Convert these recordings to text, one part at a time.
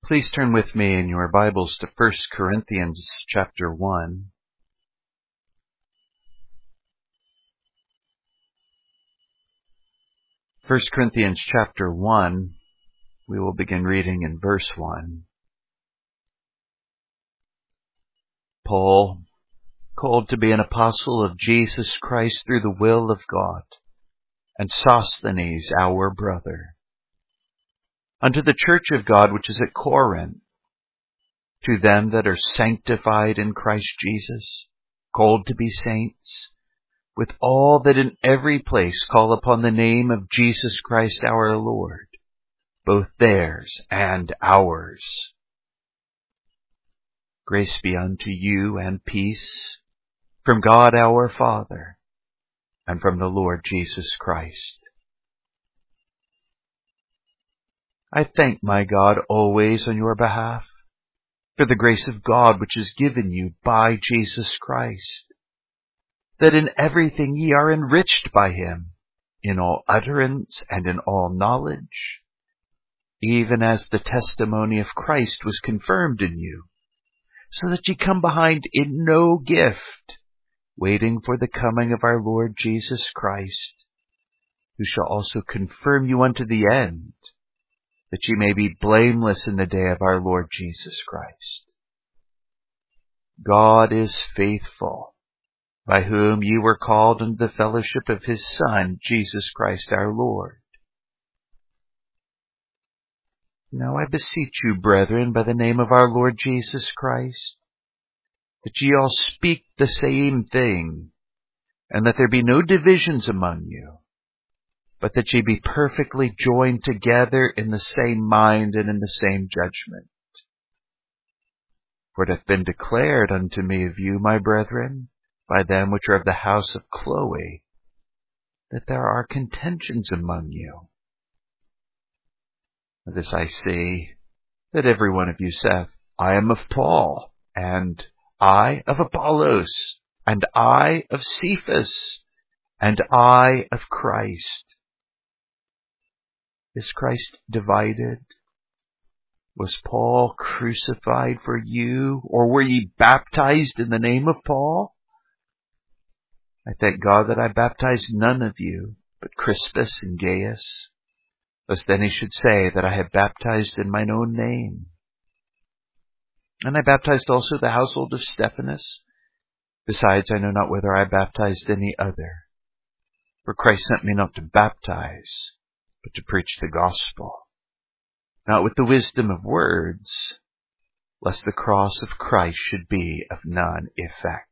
Please turn with me in your Bibles to 1 Corinthians chapter 1. 1 Corinthians chapter 1, we will begin reading in verse 1. Paul, called to be an apostle of Jesus Christ through the will of God, and Sosthenes, our brother, unto the church of God which is at Corinth, to them that are sanctified in Christ Jesus, called to be saints, with all that in every place call upon the name of Jesus Christ our Lord, both theirs and ours. Grace be unto you and peace from God our Father and from the Lord Jesus Christ. I thank my God always on your behalf for the grace of God which is given you by Jesus Christ, that in everything ye are enriched by him, in all utterance and in all knowledge, even as the testimony of Christ was confirmed in you, so that ye come behind in no gift, waiting for the coming of our Lord Jesus Christ, who shall also confirm you unto the end, that ye may be blameless in the day of our Lord Jesus Christ. God is faithful, by whom ye were called unto the fellowship of his Son, Jesus Christ our Lord. Now I beseech you, brethren, by the name of our Lord Jesus Christ, that ye all speak the same thing, and that there be no divisions among you, but that ye be perfectly joined together in the same mind and in the same judgment. For it hath been declared unto me of you, my brethren, by them which are of the house of Chloe, that there are contentions among you. This I see, that every one of you saith, I am of Paul, and I of Apollos, and I of Cephas, and I of Christ. Is Christ divided? Was Paul crucified for you, or were ye baptized in the name of Paul? I thank God that I baptized none of you, but Crispus and Gaius, lest any should say that I had baptized in mine own name. And I baptized also the household of Stephanas. Besides, I know not whether I baptized any other. For Christ sent me not to baptize, but to preach the gospel, not with the wisdom of words, lest the cross of Christ should be of none effect.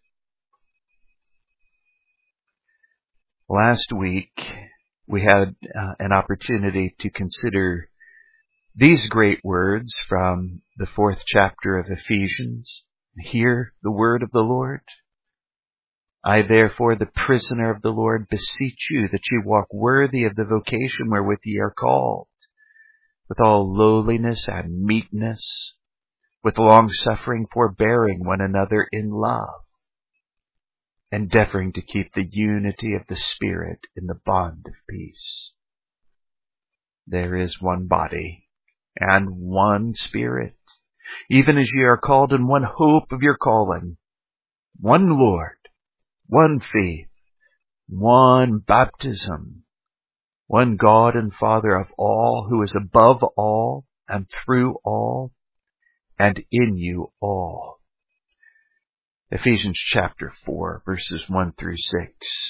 Last week, we had an opportunity to consider these great words from the 4th chapter of Ephesians. Hear the word of the Lord. I therefore, the prisoner of the Lord, beseech you that ye walk worthy of the vocation wherewith ye are called, with all lowliness and meekness, with long-suffering, forbearing one another in love, endeavoring to keep the unity of the Spirit in the bond of peace. There is one body and one Spirit, even as ye are called in one hope of your calling, one Lord, one faith, one baptism, one God and Father of all, who is above all and through all and in you all. Ephesians chapter 4, verses 1 through 6.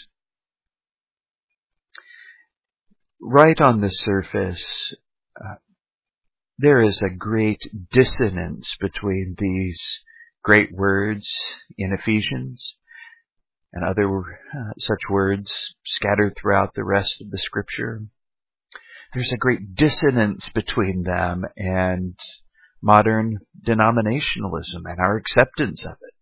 Right on the surface, there is a great dissonance between these great words in Ephesians and other such words scattered throughout the rest of the Scripture. There's a great dissonance between them and modern denominationalism and our acceptance of it.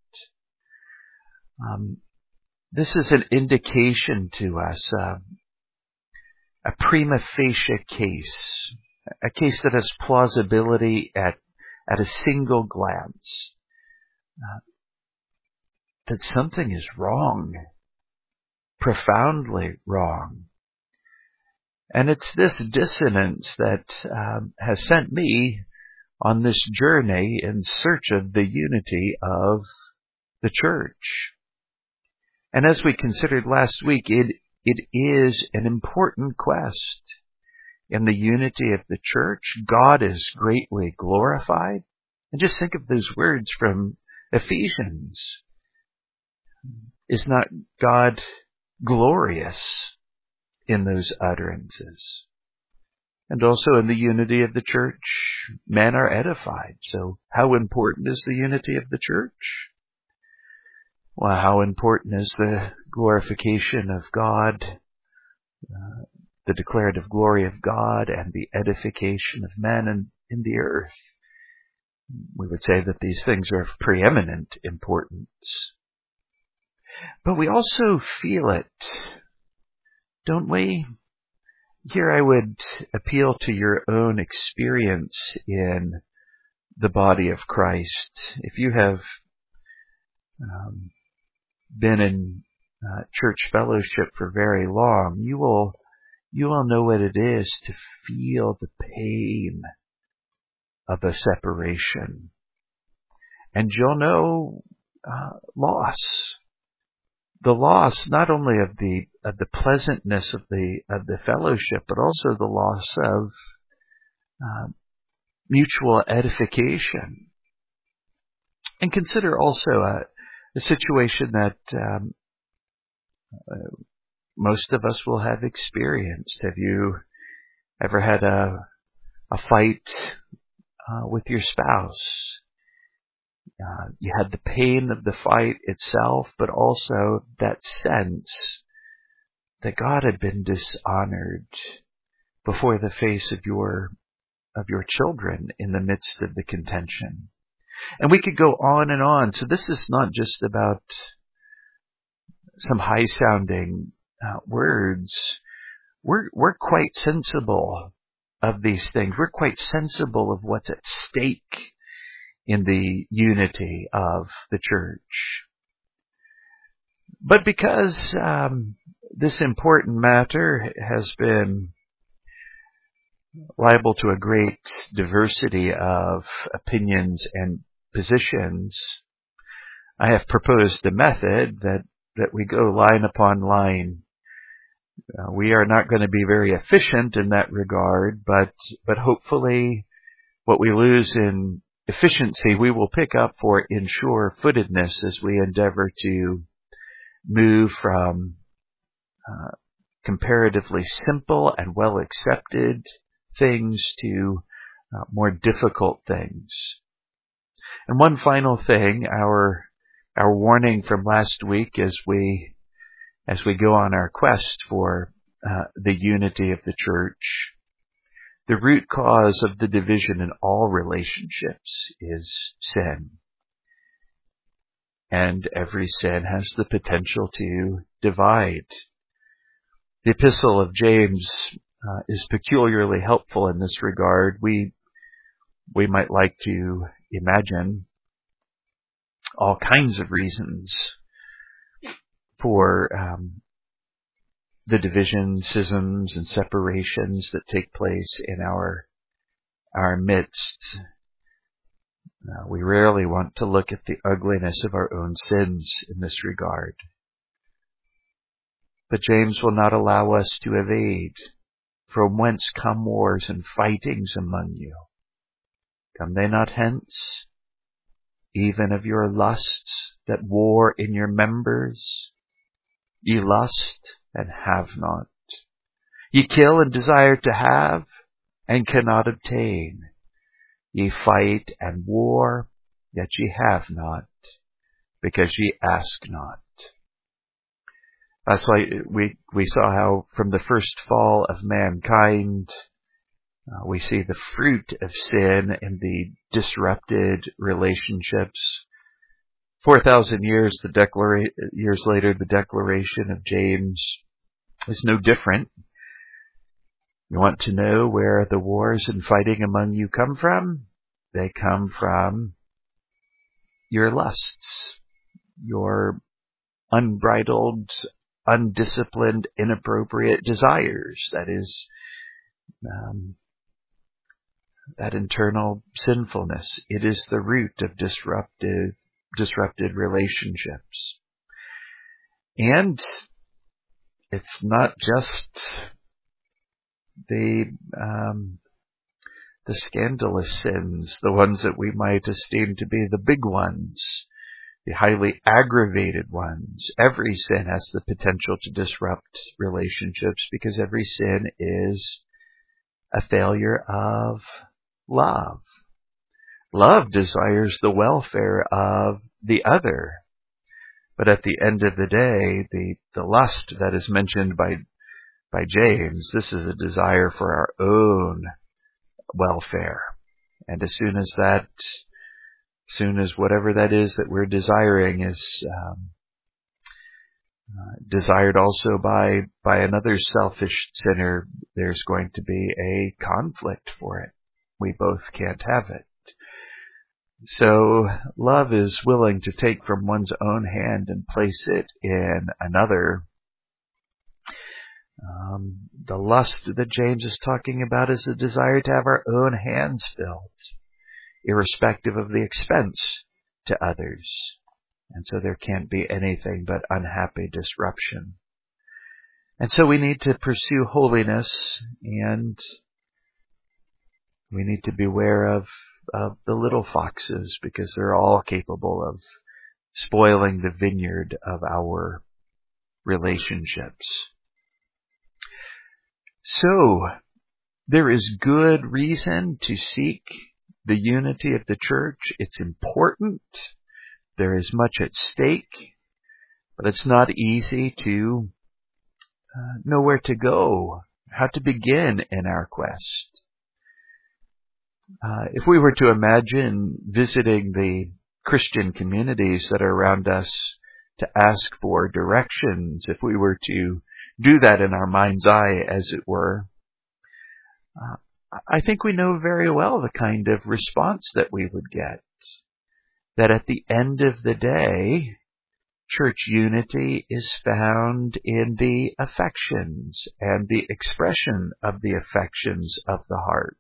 This is an indication to us, a prima facie case, a case that has plausibility at a single glance, that something is wrong, profoundly wrong. And it's this dissonance that has sent me on this journey in search of the unity of the church. And as we considered last week, it is an important quest. In the unity of the church, God is greatly glorified. And just think of those words from Ephesians. Is not God glorious in those utterances? And also in the unity of the church, men are edified. So how important is the unity of the church? Well, how important is the glorification of God, the declarative glory of God, and the edification of men in the earth? We would say that these things are of preeminent importance. But we also feel it, don't we? Here I would appeal to your own experience in the body of Christ. If you have been in church fellowship for very long, you will know what it is to feel the pain of a separation. And you'll know loss. The loss not only of the pleasantness of the fellowship, but also the loss of mutual edification. And consider also a situation that most of us will have experienced. Have you ever had a fight with your spouse? You had the pain of the fight itself, but also that sense that God had been dishonored before the face of your children in the midst of the contention. And we could go on and on. So this is not just about some high-sounding words. We're quite sensible of these things. We're quite sensible of what's at stake in the unity of the church. But because this important matter has been liable to a great diversity of opinions and positions, I have proposed a method that we go line upon line. We are not going to be very efficient in that regard, but hopefully what we lose in efficiency, we will pick up for in sure-footedness as we endeavor to move from comparatively simple and well-accepted things to more difficult things. And one final thing, our warning from last week as we go on our quest for the unity of the church. The root cause of the division in all relationships is sin. And every sin has the potential to divide. The Epistle of James is peculiarly helpful in this regard. We might like to imagine all kinds of reasons for the divisions, schisms, and separations that take place in our midst. We rarely want to look at the ugliness of our own sins in this regard. But James will not allow us to evade. From whence come wars and fightings among you? Come they not hence? Even of your lusts that war in your members? Ye lust and have not. Ye kill and desire to have and cannot obtain. Ye fight and war, yet ye have not, because ye ask not. That's like we saw how from the first fall of mankind, we see the fruit of sin in the disrupted relationships. 4,000 years later, the declaration of James is no different. You want to know where the wars and fighting among you come from? They come from your lusts, your unbridled, undisciplined, inappropriate desires. That is, that internal sinfulness. It is the root of disrupted relationships. And it's not just the scandalous sins, the ones that we might esteem to be the big ones, the highly aggravated ones. Every sin has the potential to disrupt relationships because every sin is a failure of love. Love desires the welfare of the other. But at the end of the day, the lust that is mentioned by James, this is a desire for our own welfare. And as soon as whatever that is that we're desiring is desired also by another selfish sinner, there's going to be a conflict for it. We both can't have it. So love is willing to take from one's own hand and place it in another. The lust that James is talking about is the desire to have our own hands filled, irrespective of the expense to others. And so there can't be anything but unhappy disruption. And so we need to pursue holiness, and we need to beware of the little foxes, because they're all capable of spoiling the vineyard of our relationships. So, there is good reason to seek the unity of the church. It's important. There is much at stake, but it's not easy to know where to go, how to begin in our quest. If we were to imagine visiting the Christian communities that are around us to ask for directions, if we were to do that in our mind's eye, as it were, I think we know very well the kind of response that we would get. That at the end of the day, church unity is found in the affections and the expression of the affections of the heart.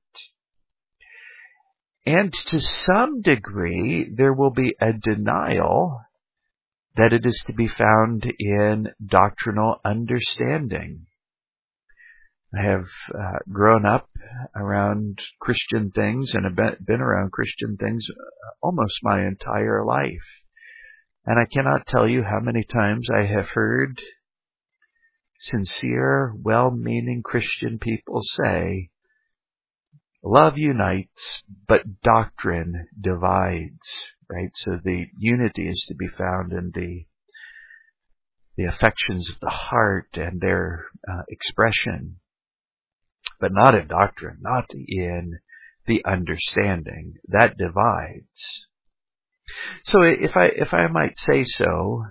And to some degree, there will be a denial that it is to be found in doctrinal understanding. I have grown up around Christian things and have been around Christian things almost my entire life. And I cannot tell you how many times I have heard sincere, well-meaning Christian people say, love unites, but doctrine divides, right? So the unity is to be found in the affections of the heart and their expression, but not in doctrine, not in the understanding. That divides. So if I might say so,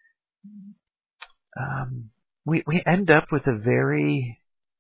we end up with a very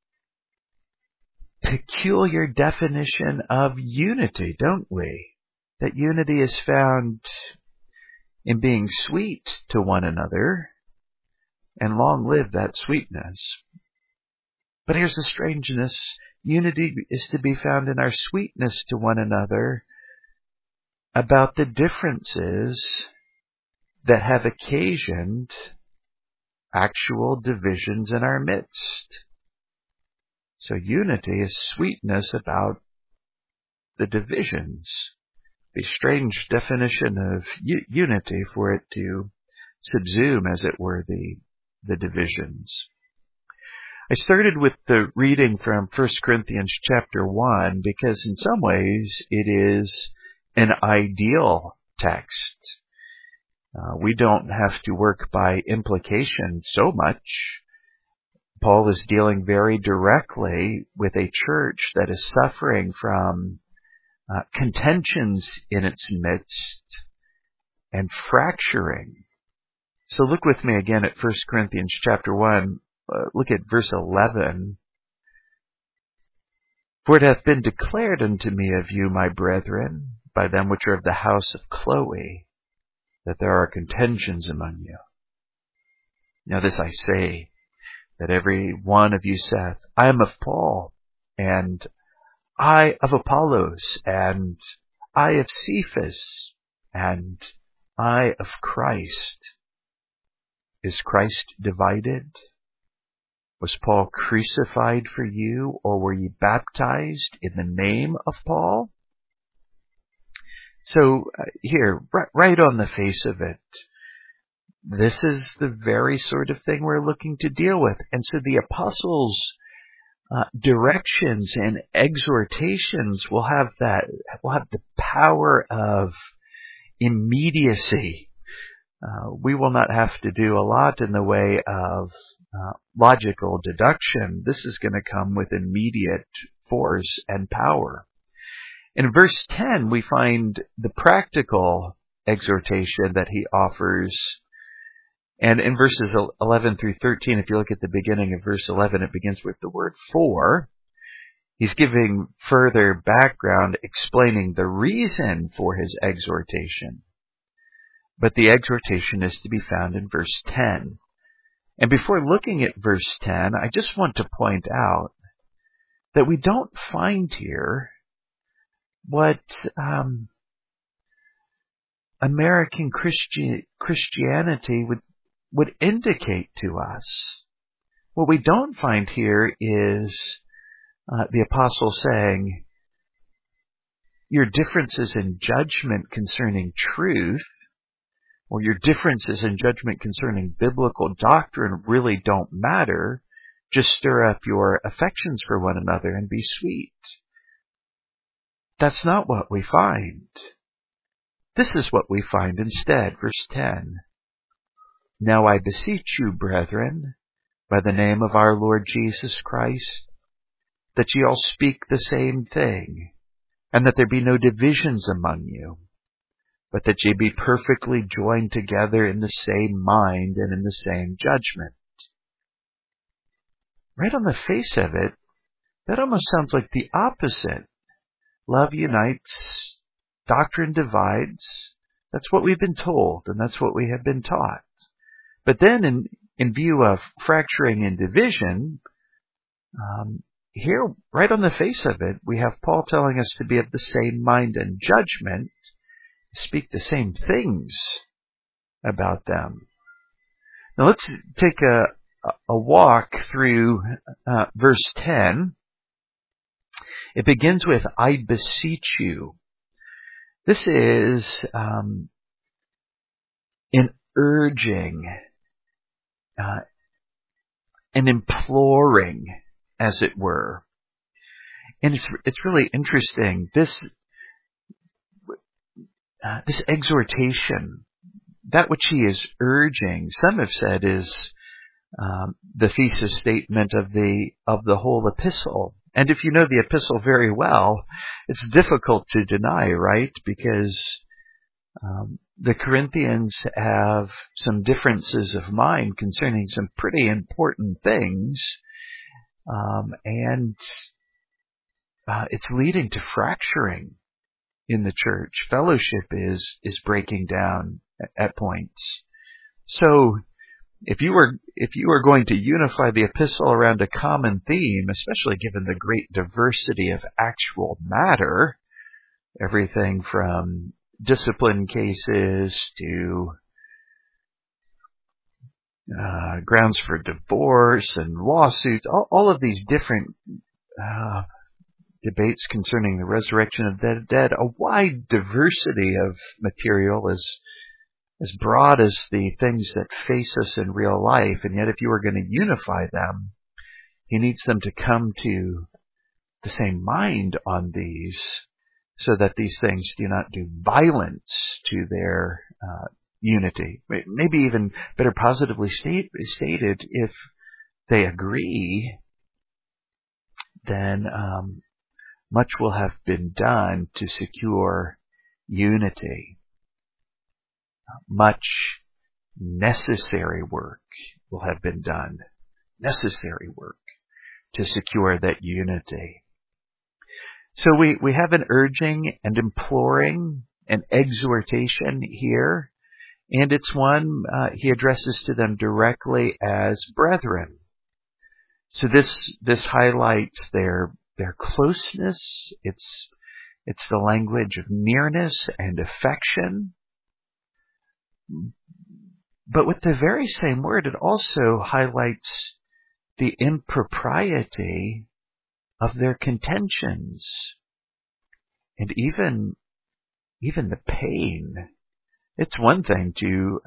peculiar definition of unity, don't we? That unity is found in being sweet to one another, and long live that sweetness. But here's the strangeness. Unity is to be found in our sweetness to one another about the differences that have occasioned actual divisions in our midst. So unity is sweetness about the divisions. The strange definition of unity for it to subsume, as it were, the divisions. I started with the reading from 1 Corinthians chapter 1 because in some ways it is an ideal text. We don't have to work by implication so much. Paul is dealing very directly with a church that is suffering from contentions in its midst and fracturing. So look with me again at 1 Corinthians chapter 1. Look at verse 11. For it hath been declared unto me of you, my brethren, by them which are of the house of Chloe, that there are contentions among you. Now this I say, that every one of you saith, I am of Paul, and I of Apollos, and I of Cephas, and I of Christ. Is Christ divided? Was Paul crucified for you, or were ye baptized in the name of Paul? So here, right on the face of it, this is the very sort of thing we're looking to deal with. And so the apostles' directions and exhortations will have the power of immediacy. We will not have to do a lot in the way of logical deduction. This is going to come with immediate force and power. In verse 10, we find the practical exhortation that he offers. And in verses 11 through 13, if you look at the beginning of verse 11, it begins with the word for. He's giving further background, explaining the reason for his exhortation. But the exhortation is to be found in verse 10. And before looking at verse 10, I just want to point out that we don't find here what American Christianity would indicate to us. What we don't find here is the apostle saying, your differences in judgment concerning truth, or your differences in judgment concerning biblical doctrine really don't matter. Just stir up your affections for one another and be sweet. That's not what we find. This is what we find instead. Verse 10. Now I beseech you, brethren, by the name of our Lord Jesus Christ, that ye all speak the same thing, and that there be no divisions among you, but that ye be perfectly joined together in the same mind and in the same judgment. Right on the face of it, that almost sounds like the opposite. Love unites, doctrine divides. That's what we've been told, and that's what we have been taught. But then in view of fracturing and division, here, right on the face of it, we have Paul telling us to be of the same mind and judgment, speak the same things about them. Now let's take a walk through verse 10. It begins with, I beseech you. This is an urging, an imploring, as it were. And it's really interesting. This exhortation, that which he is urging, some have said is the thesis statement of the whole epistle. And if you know the epistle very well, it's difficult to deny, right? Because the Corinthians have some differences of mind concerning some pretty important things, and it's leading to fracturing in the church. Fellowship is breaking down at points. So if you were going to unify the epistle around a common theme, especially given the great diversity of actual matter, everything from discipline cases to grounds for divorce and lawsuits, all of these different debates concerning the resurrection of the dead, a wide diversity of material as broad as the things that face us in real life. And yet if you were going to unify them, he needs them to come to the same mind on these, so that these things do not do violence to their unity. Maybe even better positively stated, if they agree, then much will have been done to secure unity. Much necessary work will have been done. Necessary work to secure that unity. So we have an urging and imploring, an exhortation here, and it's one he addresses to them directly as brethren. So this highlights their their closeness. It's the language of nearness and affection. But with the very same word, it also highlights the impropriety of their contentions and even the pain. It's one thing to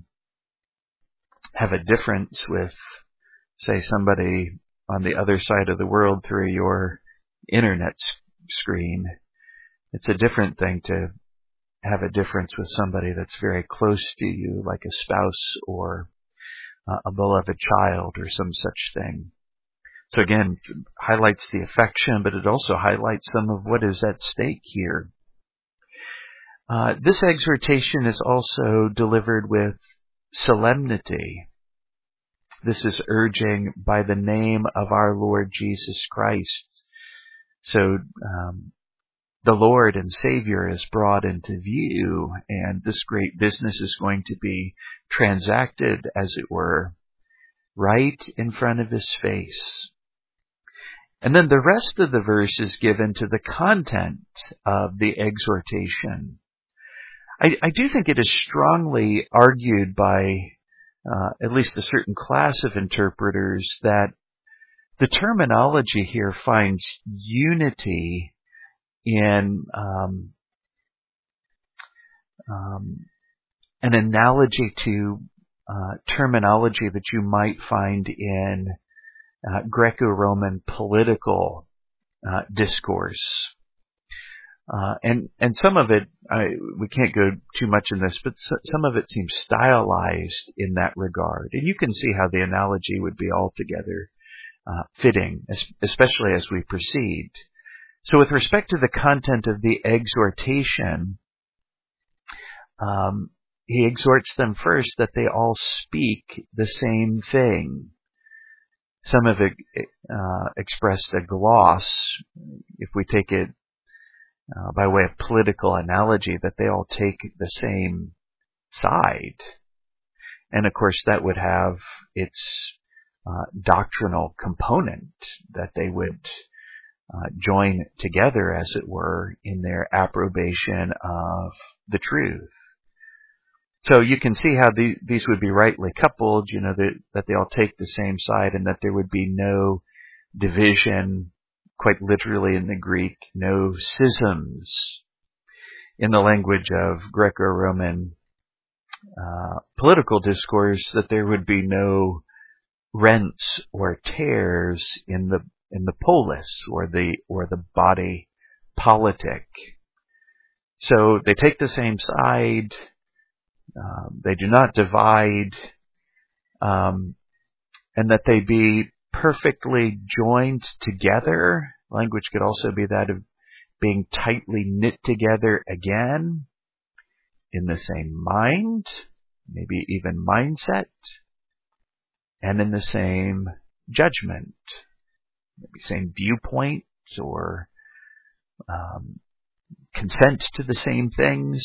have a difference with, say, somebody on the other side of the world through your internet screen. It's a different thing to have a difference with somebody that's very close to you, like a spouse or a beloved child or some such thing. So again, it highlights the affection, but it also highlights some of what is at stake here. This exhortation is also delivered with solemnity. This is urging by the name of our Lord Jesus Christ. So the Lord and Savior is brought into view, and this great business is going to be transacted, as it were, right in front of His face. And then the rest of the verse is given to the content of the exhortation. I do think it is strongly argued by at least a certain class of interpreters that the terminology here finds unity in an analogy to terminology that you might find in Greco-Roman political discourse. And some of it, we can't go too much in this, but some of it seems stylized in that regard. And you can see how the analogy would be altogether fitting, especially as we proceed. So with respect to the content of the exhortation, he exhorts them first that they all speak the same thing. Some have expressed a gloss, if we take it by way of political analogy, that they all take the same side. And of course that would have its doctrinal component, that they would join together, as it were, in their approbation of the truth. So you can see how these would be rightly coupled, that they all take the same side and that there would be no division, quite literally in the Greek, no schisms. In the language of Greco-Roman political discourse, that there would be no rents or tears in the polis or the body politic. So they take the same side. They do not divide, and that they be perfectly joined together. Language could also be that of being tightly knit together again, in the same mind, maybe even mindset, and in the same judgment, maybe same viewpoint, or consent to the same things.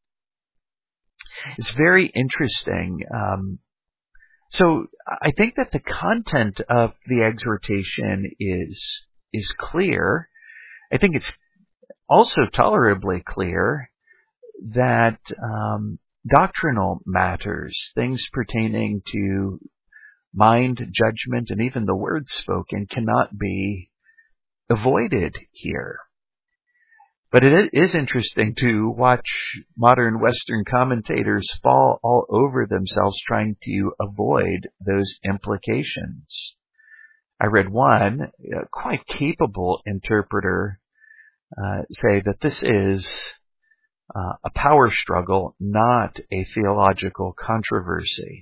It's very interesting. So I think that the content of the exhortation is clear. I think it's also tolerably clear that doctrinal matters, things pertaining to mind, judgment, and even the words spoken, cannot be avoided here. But it is interesting to watch modern Western commentators fall all over themselves trying to avoid those implications. I read one quite capable interpreter say that this is a power struggle, not a theological controversy.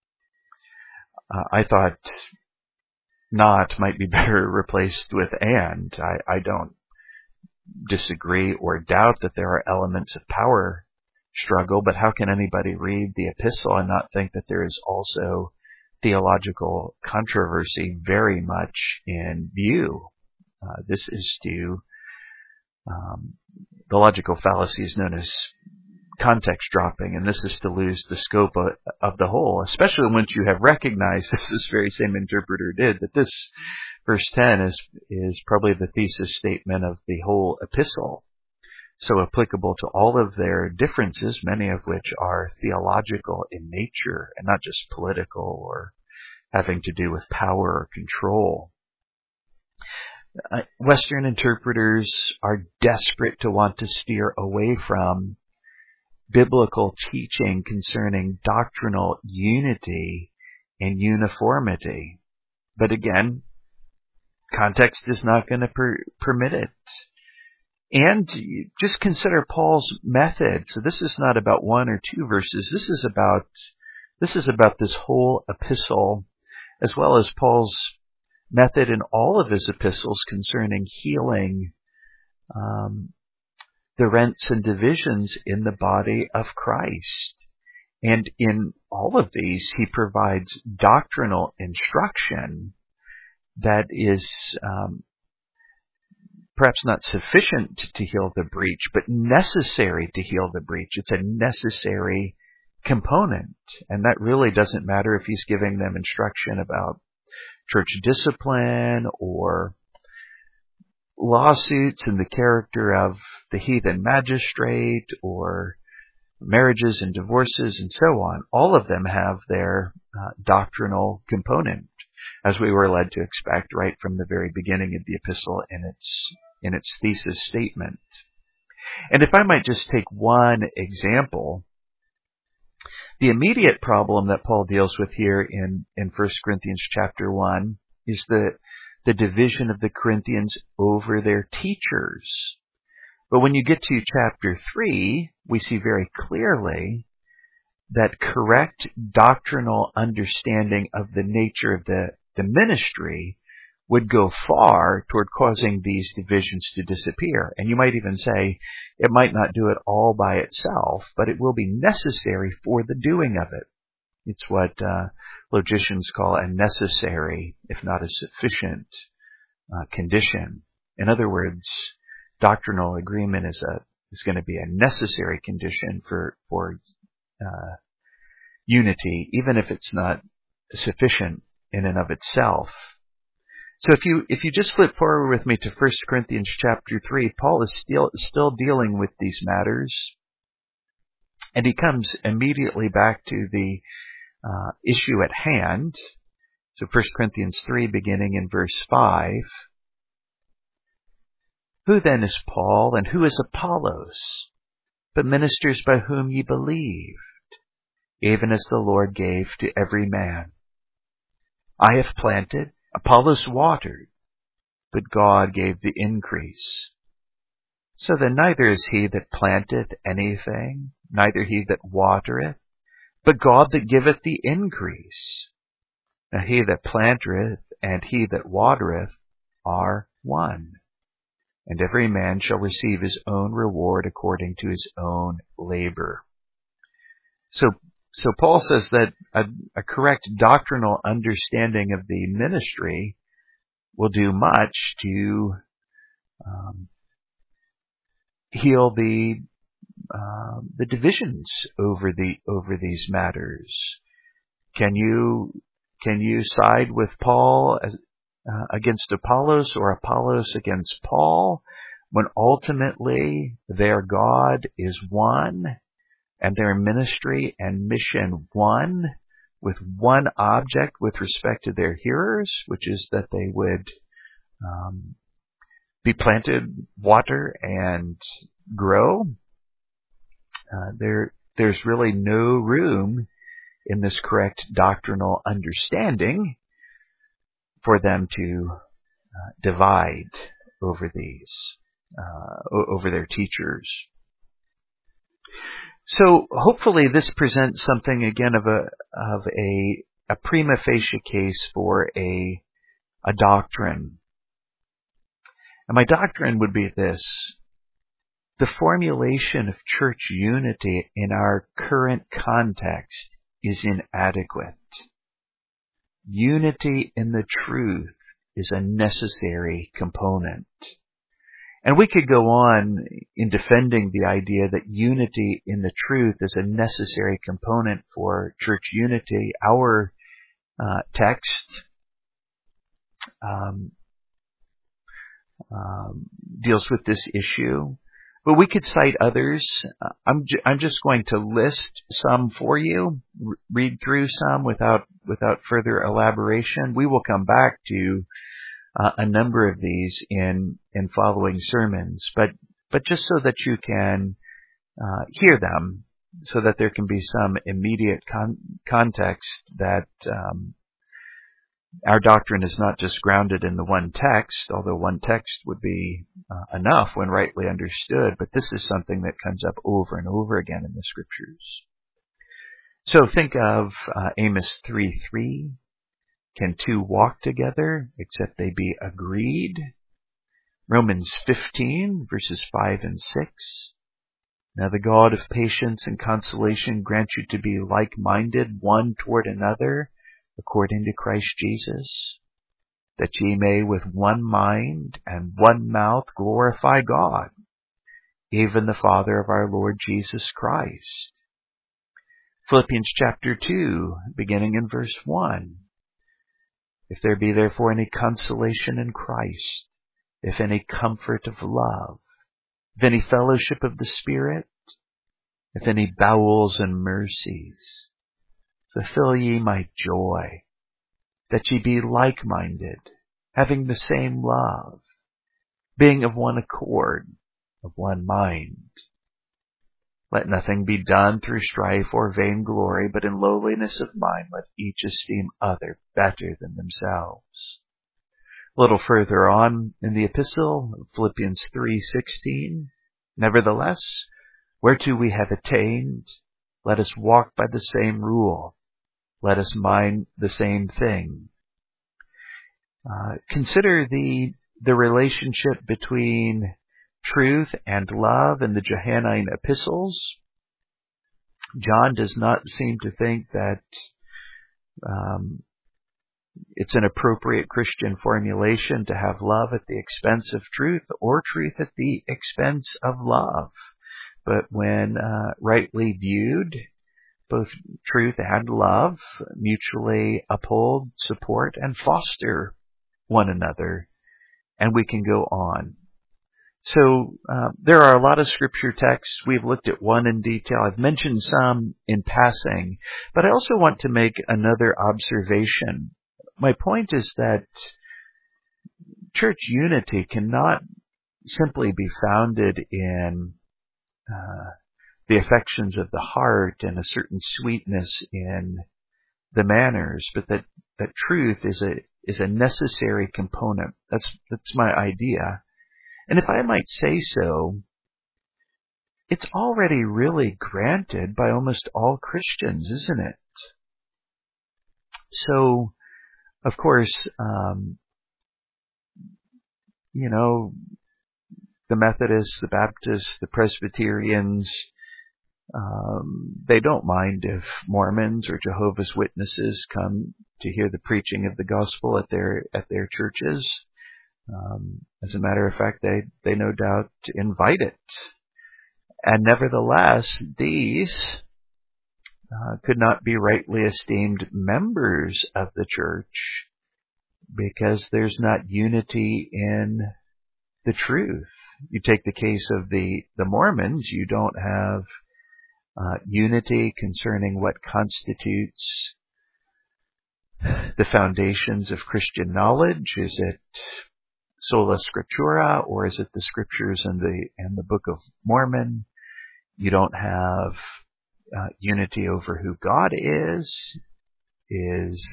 I thought not might be better replaced with and. I don't disagree or doubt that there are elements of power struggle, but how can anybody read the epistle and not think that there is also theological controversy very much in view? This is to the logical fallacy is known as context dropping, and this is to lose the scope of the whole, especially once you have recognized, as this very same interpreter did, that this verse 10 is probably the thesis statement of the whole epistle, so applicable to all of their differences, many of which are theological in nature and not just political or having to do with power or control. Western interpreters are desperate to want to steer away from biblical teaching concerning doctrinal unity and uniformity. But again, context is not going to permit it. And just consider Paul's method. So this is not about one or two verses. This is about this whole epistle, as well as Paul's method in all of his epistles concerning healing the rents and divisions in the body of Christ. And in all of these, he provides doctrinal instruction that is perhaps not sufficient to heal the breach, but necessary to heal the breach. It's a necessary component. And that really doesn't matter if he's giving them instruction about church discipline or lawsuits in the character of the heathen magistrate or marriages and divorces and so on. All of them have their doctrinal component, as we were led to expect right from the very beginning of the epistle in its thesis statement. And if I might just take one example, the immediate problem that Paul deals with here in 1 Corinthians chapter 1 is the division of the Corinthians over their teachers. But when you get to chapter 3, we see very clearly that correct doctrinal understanding of the nature of the ministry would go far toward causing these divisions to disappear. And you might even say it might not do it all by itself, but it will be necessary for the doing of it. It's what logicians call a necessary, if not a sufficient, condition. In other words, doctrinal agreement is going to be a necessary condition for unity, even if it's not sufficient in and of itself. So if you just flip forward with me to 1 Corinthians chapter 3, Paul is still dealing with these matters, and he comes immediately back to the issue at hand. So 1 Corinthians 3, beginning in verse 5. Who then is Paul, and who is Apollos, but ministers by whom ye believed, even as the Lord gave to every man? I have planted, Apollos watered, but God gave the increase. So then neither is he that planteth anything, neither he that watereth, but God that giveth the increase. Now he that planteth and he that watereth are one, and every man shall receive his own reward according to his own labor. So Paul says that a correct doctrinal understanding of the ministry will do much to heal the divisions over these matters. Can you side with Paul against Apollos, or Apollos against Paul, when ultimately their God is one and their ministry and mission one, with one object with respect to their hearers, which is that they would be planted, water, and grow? There's really no room in this correct doctrinal understanding for them to divide over these, over their teachers. So hopefully this presents something again of a prima facie case for a doctrine. And my doctrine would be this: the formulation of church unity in our current context is inadequate. Unity in the truth is a necessary component. And we could go on in defending the idea that unity in the truth is a necessary component for church unity. Our text deals with this issue, but we could cite others. I'm just going to list some for you, read through some without further elaboration. We will come back to a number of these in following sermons, but just so that you can hear them, so that there can be some immediate context that our doctrine is not just grounded in the one text, although one text would be enough when rightly understood, but this is something that comes up over and over again in the Scriptures. So think of Amos 3:3. Can two walk together except they be agreed? Romans 15, verses 5 and 6. Now the God of patience and consolation grant you to be like-minded one toward another, according to Christ Jesus, that ye may with one mind and one mouth glorify God, even the Father of our Lord Jesus Christ. Philippians chapter 2, beginning in verse 1. If there be therefore any consolation in Christ, if any comfort of love, if any fellowship of the Spirit, if any bowels and mercies, fulfill ye my joy, that ye be like-minded, having the same love, being of one accord, of one mind. Let nothing be done through strife or vainglory, but in lowliness of mind let each esteem other better than themselves. A little further on in the epistle, Philippians 3:16, nevertheless, whereto we have attained, let us walk by the same rule. Let us mind the same thing. Consider the relationship between truth and love in the Johannine epistles. John does not seem to think that it's an appropriate Christian formulation to have love at the expense of truth or truth at the expense of love. But when rightly viewed, both truth and love mutually uphold, support, and foster one another. And we can go on. So there are a lot of scripture texts. We've looked at one in detail. I've mentioned some in passing, but I also want to make another observation. My point is that church unity cannot simply be founded in the affections of the heart and a certain sweetness in the manners, but that truth is a necessary component. That's my idea. And if I might say so, it's already really granted by almost all Christians, isn't it? So, of course, the Methodists, the Baptists, the Presbyterians, they don't mind if Mormons or Jehovah's Witnesses come to hear the preaching of the gospel at their churches. As a matter of fact, they no doubt invite it. And nevertheless, these could not be rightly esteemed members of the church because there's not unity in the truth. You take the case of the Mormons, you don't have unity concerning what constitutes the foundations of Christian knowledge. Is it sola scriptura, or is it the scriptures and the Book of Mormon? You don't have unity over who God is. Is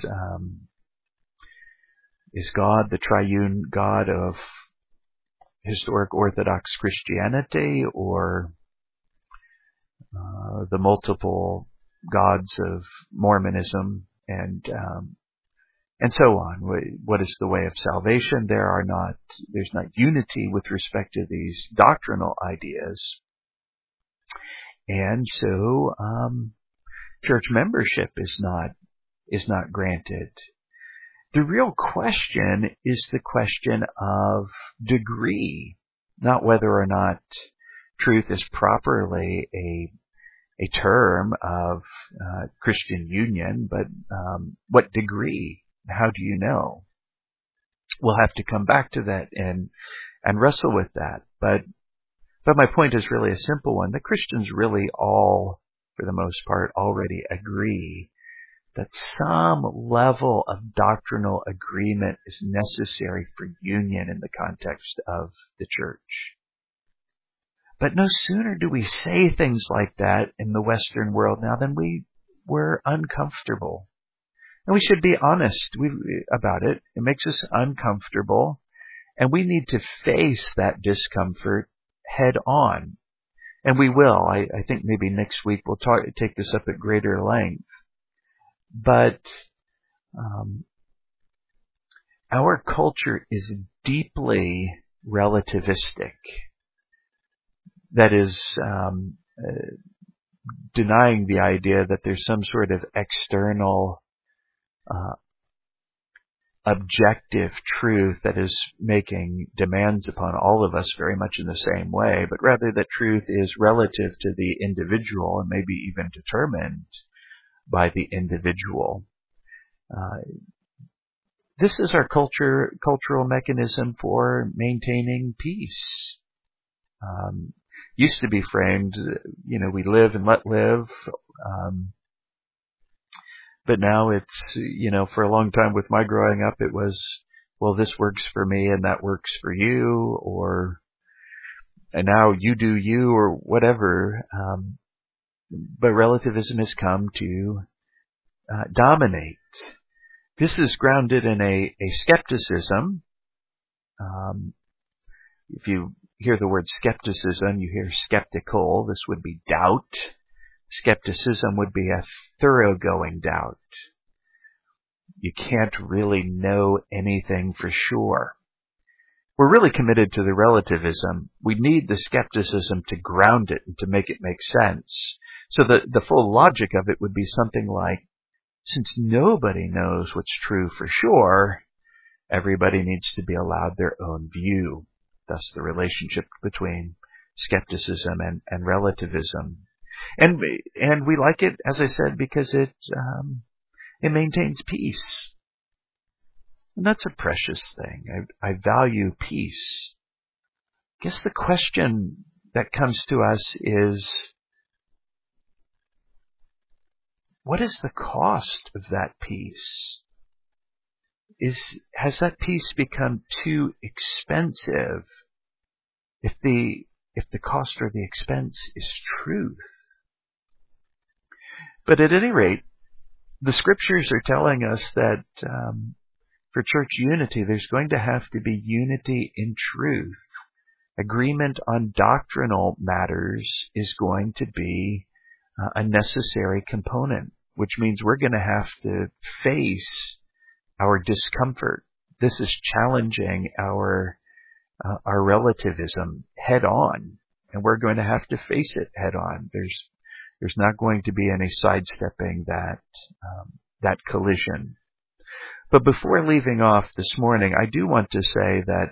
God the triune God of historic Orthodox Christianity, or the multiple gods of Mormonism, and so on? What is the way of salvation? There's not unity with respect to these doctrinal ideas. And so, church membership is not granted. The real question is the question of degree. not whether or not truth is properly a term of Christian union, but what degree? How do you know? We'll have to come back to that and wrestle with that. But my point is really a simple one. The Christians really all, for the most part, already agree that some level of doctrinal agreement is necessary for union in the context of the church. But no sooner do we say things like that in the Western world now than we're uncomfortable. And we should be honest about it. It makes us uncomfortable, and we need to face that discomfort head on. And we will. I think maybe next week we'll take this up at greater length. But our culture is deeply relativistic. That is, denying the idea that there's some sort of external objective truth that is making demands upon all of us very much in the same way, but rather that truth is relative to the individual and maybe even determined by the individual. This is our cultural mechanism for maintaining peace. Used to be framed, we live and let live. But now it's, for a long time with my growing up, it was, well, this works for me and that works for you, and now you do you, or whatever. But relativism has come to dominate. This is grounded in a skepticism. If you hear the word skepticism, you hear skeptical. This would be doubt. Skepticism would be a thoroughgoing doubt. You can't really know anything for sure. We're really committed to the relativism. We need the skepticism to ground it and to make it make sense. So the full logic of it would be something like, since nobody knows what's true for sure, everybody needs to be allowed their own view. Thus the relationship between skepticism and relativism. And we like it, as I said, because it maintains peace. And that's a precious thing. I value peace. I guess the question that comes to us is, what is the cost of that peace? Has that peace become too expensive if the cost or the expense is truth? But at any rate, the scriptures are telling us that for church unity, there's going to have to be unity in truth. Agreement on doctrinal matters is going to be a necessary component, which means we're going to have to face our discomfort. This is challenging our relativism head on, and we're going to have to face it head on. There's not going to be any sidestepping that collision. But before leaving off this morning, I do want to say that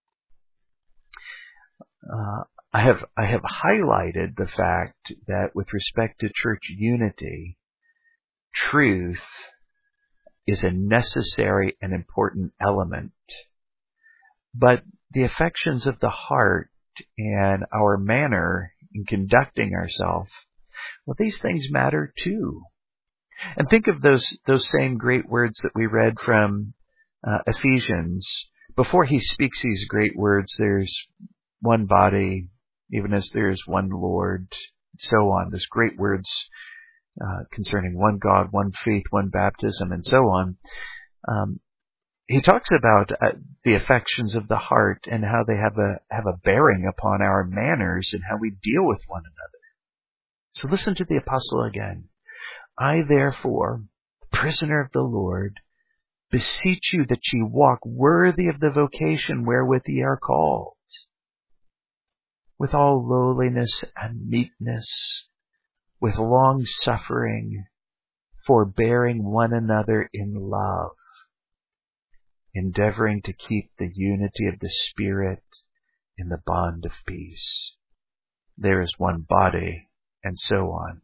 I have highlighted the fact that with respect to church unity, truth is a necessary and important element. But the affections of the heart and our manner in conducting ourselves, well, these things matter too. And think of those same great words that we read from Ephesians. Before he speaks these great words, there's one body, even as there is one Lord, so on. There's great words concerning one God, one faith, one baptism, and so on. He talks about the affections of the heart and how they have a bearing upon our manners and how we deal with one another. So listen to the apostle again. I therefore, prisoner of the Lord, beseech you that ye walk worthy of the vocation wherewith ye are called, with all lowliness and meekness, with long suffering, forbearing one another in love, endeavoring to keep the unity of the Spirit in the bond of peace. There is one body, and so on.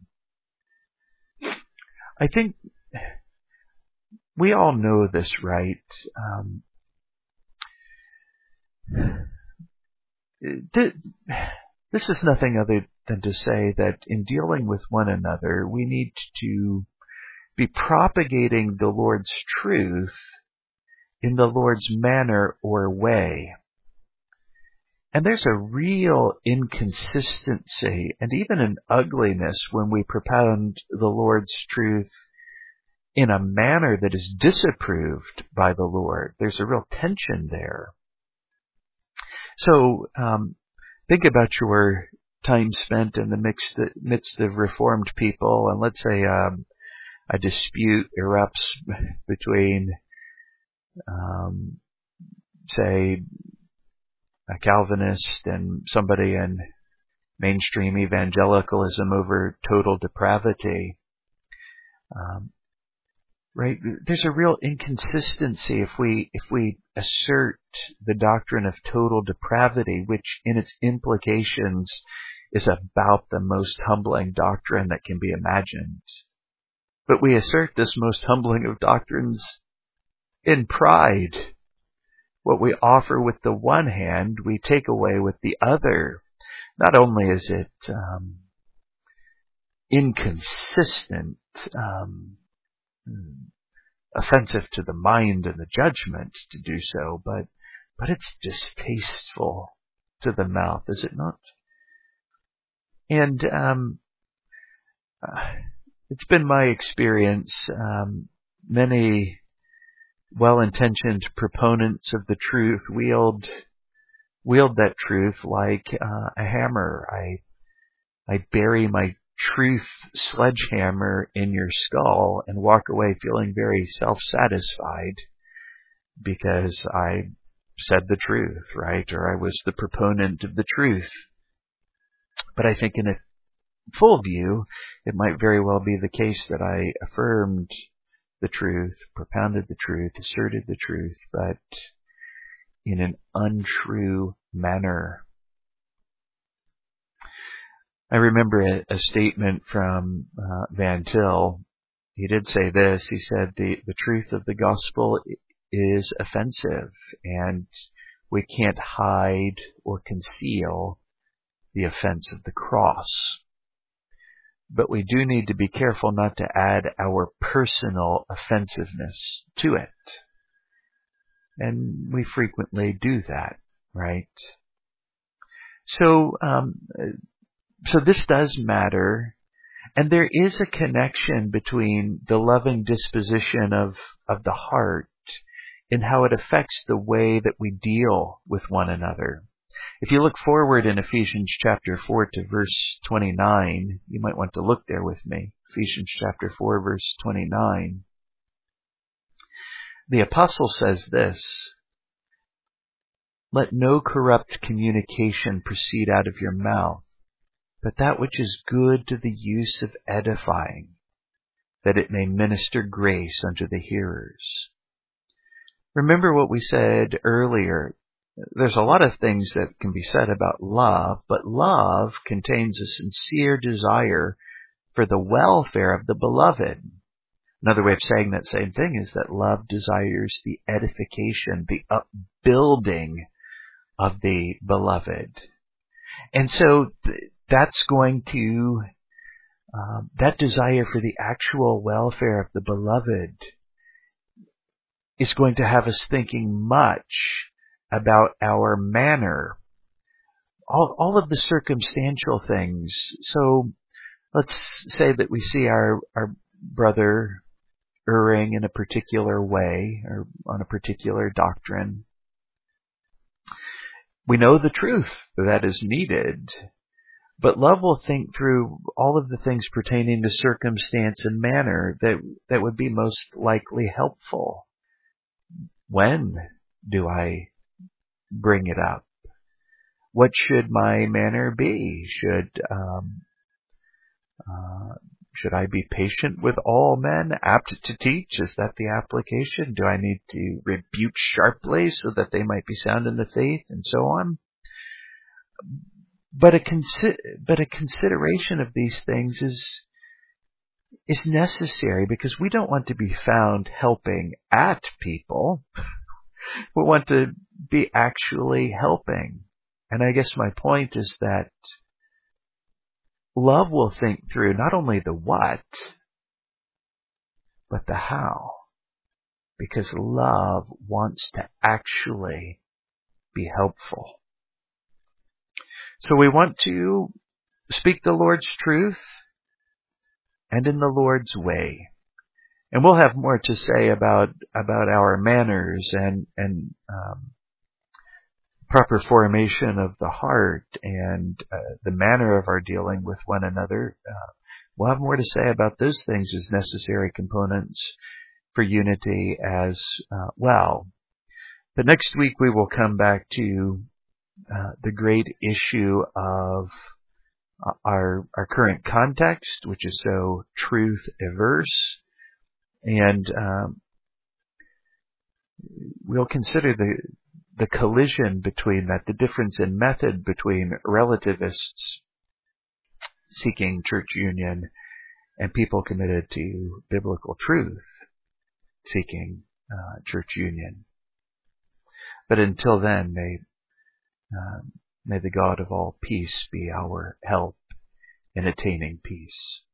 I think we all know this, right? This is nothing other than to say that in dealing with one another, we need to be propagating the Lord's truth in the Lord's manner or way. And there's a real inconsistency and even an ugliness when we propound the Lord's truth in a manner that is disapproved by the Lord. There's a real tension there. So think about your time spent in the midst of Reformed people, and let's say a dispute erupts between, say, a Calvinist and somebody in mainstream evangelicalism over total depravity. Right? There's a real inconsistency if we assert the doctrine of total depravity, which in its implications is about the most humbling doctrine that can be imagined. But we assert this most humbling of doctrines in pride. What we offer with the one hand, we take away with the other. Not only is it inconsistent, offensive to the mind and the judgment to do so, but it's distasteful to the mouth, is it not? And it's been my experience, many well-intentioned proponents of the truth wield that truth like a hammer. I bury my truth sledgehammer in your skull and walk away feeling very self-satisfied because I said the truth, right? Or I was the proponent of the truth. But I think in a full view, it might very well be the case that I affirmed the truth, propounded the truth, asserted the truth, but in an untrue manner. I remember a statement from Van Til. He did say this. He said, the truth of the gospel is offensive, and we can't hide or conceal the offense of the cross. But we do need to be careful not to add our personal offensiveness to it. And we frequently do that, right? So this does matter, and there is a connection between the loving disposition of the heart and how it affects the way that we deal with one another. If you look forward in Ephesians chapter 4 to verse 29, you might want to look there with me. Ephesians chapter 4 verse 29. The apostle says this, "Let no corrupt communication proceed out of your mouth, but that which is good to the use of edifying, that it may minister grace unto the hearers." Remember what we said earlier. There's a lot of things that can be said about love, but love contains a sincere desire for the welfare of the beloved. Another way of saying that same thing is that love desires the edification, the upbuilding of the beloved. And so that's going to, that desire for the actual welfare of the beloved is going to have us thinking much about our manner, all of the circumstantial things. So let's say that we see our brother erring in a particular way or on a particular doctrine. We know the truth that is needed, but love will think through all of the things pertaining to circumstance and manner that would be most likely helpful. When do I bring it up? What should my manner be? Should I be patient with all men, apt to teach? Is that the application? Do I need to rebuke sharply so that they might be sound in the faith, and so on? But a consideration of these things is necessary, because we don't want to be found helping at people. We want to be actually helping. And I guess my point is that love will think through not only the what, but the how. Because love wants to actually be helpful. So we want to speak the Lord's truth and in the Lord's way. And we'll have more to say about our manners and proper formation of the heart and the manner of our dealing with one another. We'll have more to say about those things as necessary components for unity as well. But next week we will come back to the great issue of our current context, which is so truth averse, and we'll consider the collision between that, the difference in method between relativists seeking church union and people committed to biblical truth seeking church union. But until then, may the God of all peace be our help in attaining peace.